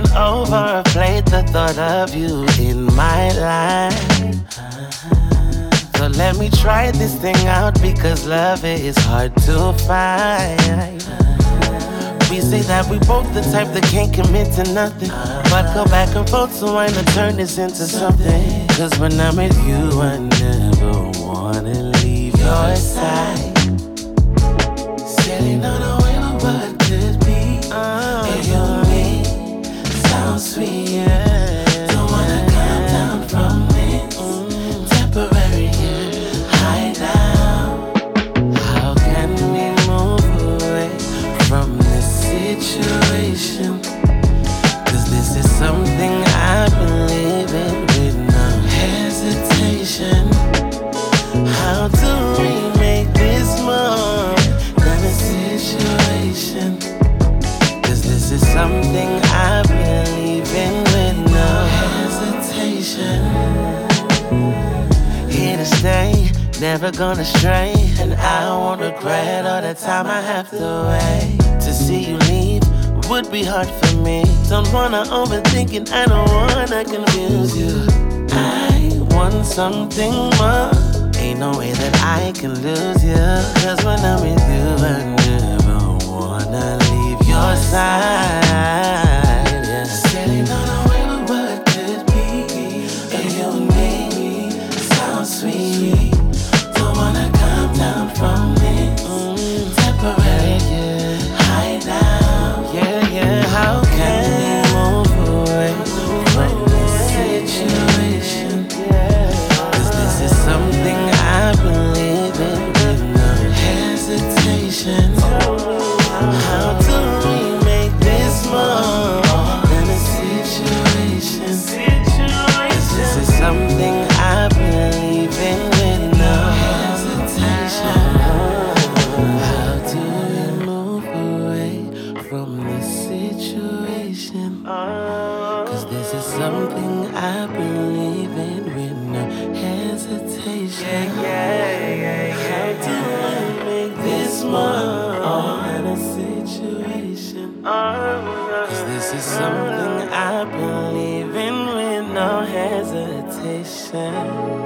can't overplay the thought of you in my life. So let me try this thing out because love is hard to find. We say that we both the type that can't commit to nothing, but go back and forth so I know turn this into something. Cause when I'm with you I never wanna leave your side. Sitting on a wheel what could be. If you and me sounds sweet, yeah. Don't wanna come down from this temporary high down. How can we move away from this situation? Cause this is something I believe in with no hesitation. How do we make this more than a situation? Cause this is something I believe in with no hesitation. Here to stay, never gonna stray, and I won't regret all the time I have to wait. To see you leave would be hard for me. Don't wanna overthink it, I don't wanna confuse you. I want something more. Ain't no way that I can lose you. Cause when I'm with you I never wanna leave your side, yeah. Sitting on a wheel of what could be. If you and me sounds sweet. Don't wanna come down from this temporary high down. Yeah, yeah, how can we move away from this situation? Cause this is something I believe in with no hesitation. How do we make this more than a situation? Cause this is something I believe in with no hesitation. How do we move away from this situation? Cause this is something I believe in with no hesitation. How do I make this more than a situation? Cause this is something I believe in with no hesitation.